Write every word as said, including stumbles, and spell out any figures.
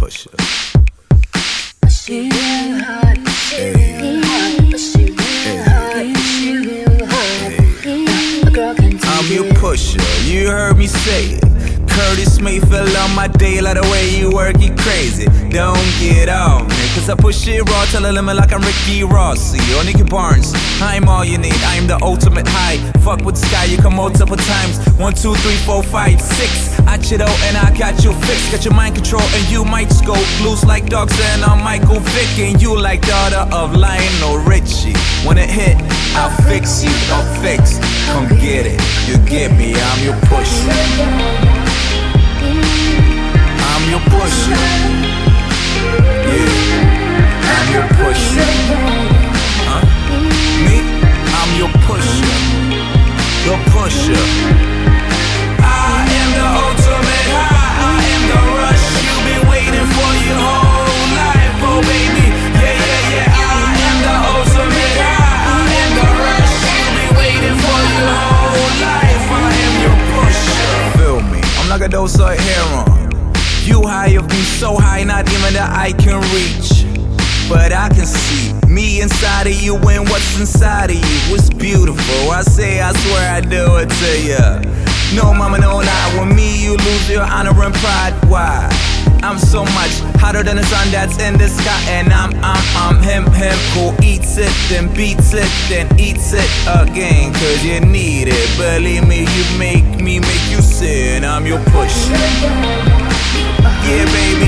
pusher. She real hot, she real hot, she real hot, she real hot. A girl can tell I'm your pusher, you heard me say it. Curtis Mayfield on my day, like the way you work it crazy. Don't get on me, cause I push it raw till the limit like I'm Ricky Rossi or Nicky Barnes. I'm all you need, I'm the ultimate high. Fuck with Sky, you come multiple times. One, two, three, four, five, six. I chill out and I got you fixed. Got your mind control and you might scope. Loose like dogs and I'm Michael Vick. And you like daughter of Lionel Richie. When it hit, I'll fix you, I'll fix. Come get it, you get me, I'm your pusher. I'm your pusher. Yeah, I'm your pusher. Huh? Me? I'm your pusher. The pusher. I am the ultimate high. I am the rush you've been waiting for your whole life, oh baby. Yeah, yeah, yeah. I am the ultimate high. I am the rush you've been waiting for your whole life. I am your pusher. Feel me? I'm like a dose of heroin. You high of me, so high, not even that I can reach. But I can see me inside of you and what's inside of you is beautiful. I say, I swear I do it to ya. No mama, no lie, with me you lose your honor and pride. Why? I'm so much hotter than the sun that's in the sky. And I'm, I'm, I'm him, him who eats it, then beats it, then eats it again. Cause you need it, believe me, you make me make you sin. I'm your pusher. Yeah, baby,